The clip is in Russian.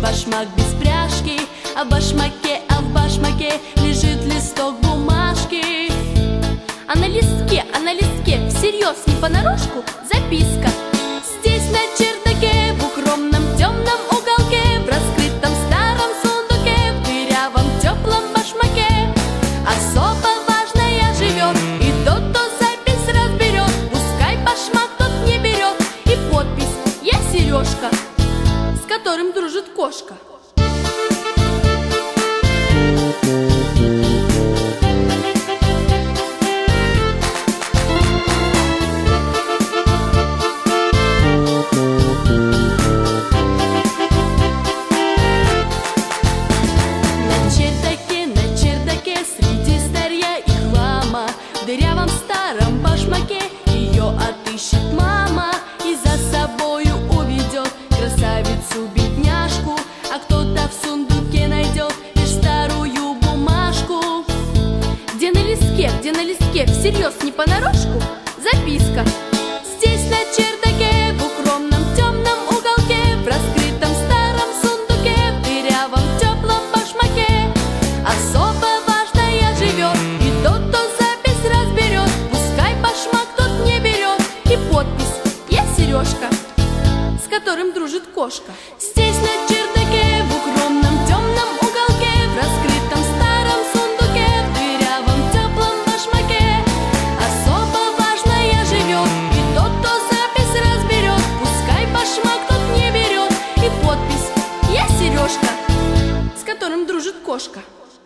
башмак без пряжки, а в башмаке лежит листок бумажки. А на листке, всерьез, не понарошку, записка. Здесь на чердаке, в укромном темном уголке, в раскрытом старом сундуке, в дырявом теплом башмаке особо важная живет, и тот, кто запись разберет, пускай башмак тот не берет. И подпись: «Я Сережка, с которым дружит кошка». Среди старья и хлама, в дырявом старом башмаке ее отыщет мама и за собою уведет красавицу-бедняжку. А кто-то в сундуке найдет лишь старую бумажку, где на листке, всерьез, не понарошку, записка. Здесь на чердаке, в укромном темном уголке, в раскрытом старом сундуке, в дырявом теплом башмаке особо живет, и тот, кто запись разберет, пускай башмак тот не берет. И подпись: «Я Сережка, с которым дружит кошка». Здесь на чердаке, в укромном темном уголке, в раскрытом старом сундуке, в дырявом теплом башмаке особо важная живет, и тот, кто запись разберет, пускай башмак тот не берет. И подпись: «Я Сережка, с которым дружит кошка».